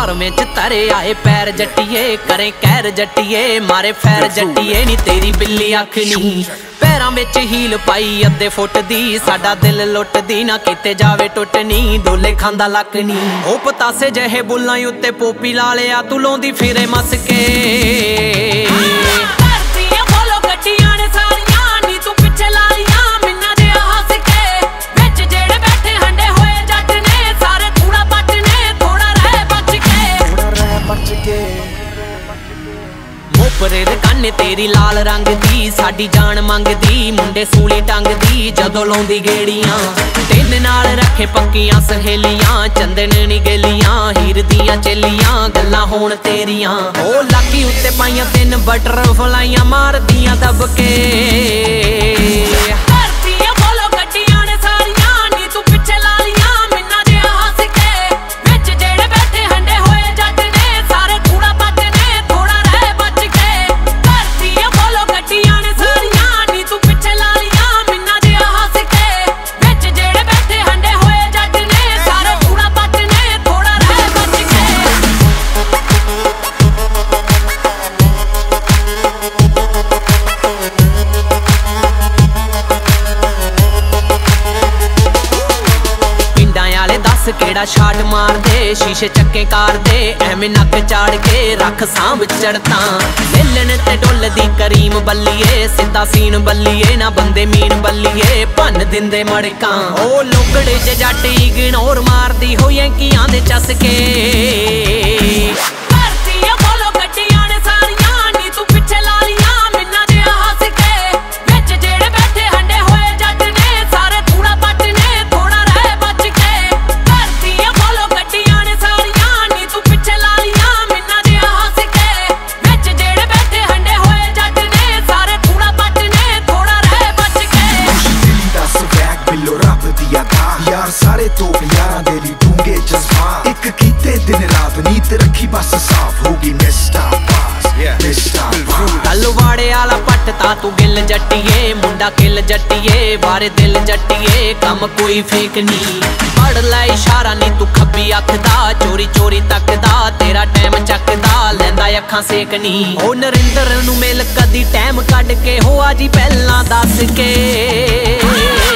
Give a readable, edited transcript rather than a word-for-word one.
मार में तरे आए पैर जट्टिए करे कैर जट्टिए मारे फैर जट्टिए नी तेरी बिल्ली अख नी पैरां विच हील पाई अद्धे फुट दी साडा दिल लुटदी ना किते जावे टुटनी डोले खांदा लक नी ओ पतासे जहे बुल्लां उत्ते पोपी ला लिया तू लौंदी फिरे मस के मोपरे दे काने तेरी लाल रंग दी साडी जान मंगदी मुंडे सूली टंग दी जदों लाउंदी गेड़ियां तेरे नाल रखे पक्कियां सहेलियां चंदन नी गेलियां हीर दियां चेलियां गल्लां होण तेरियां ओ लाकी उत्ते पाइयां 3 बटरफ्लाइयां मारदियां दबके केड़ा शाट मार दे शीशे चक्के कार दे एवें नक चाड़ के रख सांभ चढ़ता दिलन ते डुल दी करीम बल्लिए सीधा सीन बल्लिए ना बंदे मीन बल्लिए भन दिंदे मड़कां ओ लोकड़े च जट इग्नोर मारदी हो यांकियां दे चसके यार सारे तो यारा दे ली डूंगे जज्बात एक कीते दिन रात नीत रखी बस साफ होगी मिस्टर पास तलवाड़े आला पटता तू गिल जट्टिए मुंडा किल जट्टिए बारे दिल जट्टिए कम कोई फेक नी पढ़ लै इशारा नी तू खब्बी अख दा चोरी चोरी तकदा तेरा टाइम चकदा लैंदा अखां सेक नी ओ नरिंदर नू मिल कदी टाइम कढ के हो आजी पहला दस के